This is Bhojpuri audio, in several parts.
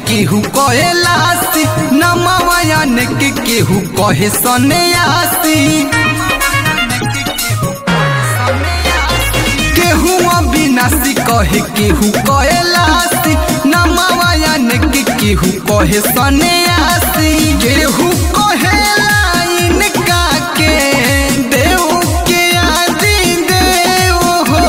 केहू कहे लासी, नमवायन के केहू कहे सन्यासी। केहू अविनाशी कहे केहू कहे लासी, नमवायन के केहू कहे सन्यासी। केहू कहे लाइन का के देव के आदि देव हो,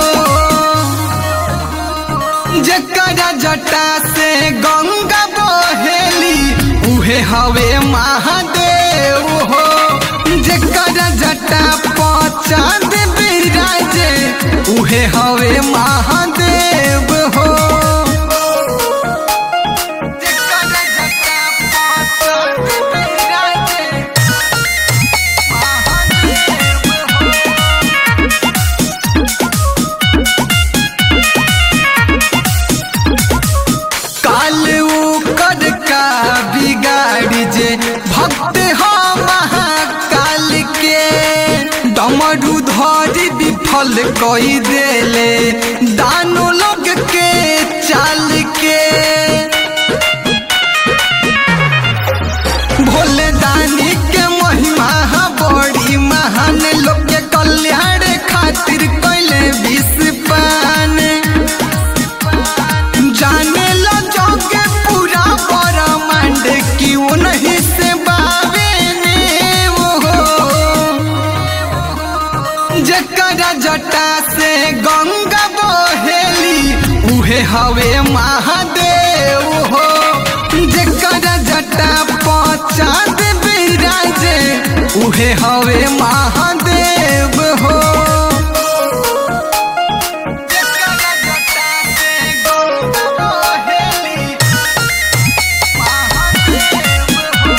जकरा जटा से गंगा बहेली उहे हवे महादेव हो। जकरा जटा चाँद बिराजे उहे हवे महादेव हो। जकरा जटा चाँद बिराजे महादेव हो। काल ओकर का बिगाड़ी जे भक्त हो महाकाल के, डमरू धरी विफल कई देले दानो लोग के चाल के। भोले दानी के महिमा बड़ी महान, लोग के कल्याण खातिर कैले विष पान। जाने लो जोगे पूरा ब्रह्मांड की नहीं से बावे ने वो हो। जकरा जटा से गंगा बहेली उहे हवे महादेव हो। जकरा जटा चाँद बिराजे उहे हवे महादेव हो। जकरा जटा से गंगा बहेली महादेव हो।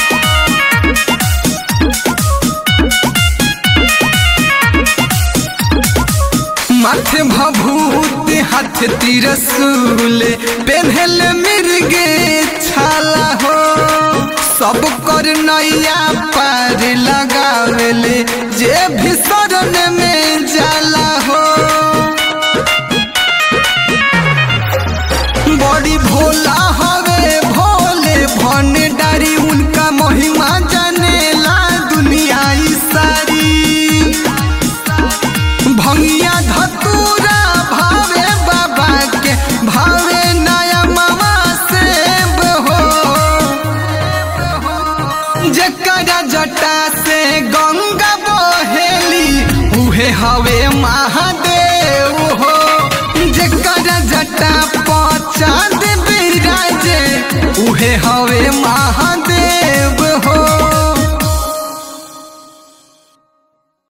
माथे भभूत हाथ त्रिशूल पेन्हल मिर्गे छाला हो। सब कर नैया पार लगावेले जे भी शरण में जाला हो। बड़ी भोला हवे भोले भंडारी, उनका महिमा जानेला दुनिया ई सारी। भंगिया धतूरा भावे बाबा के भावे नया मामा सेब हो। जकरा जटा से गंगा बहेली उहे हवे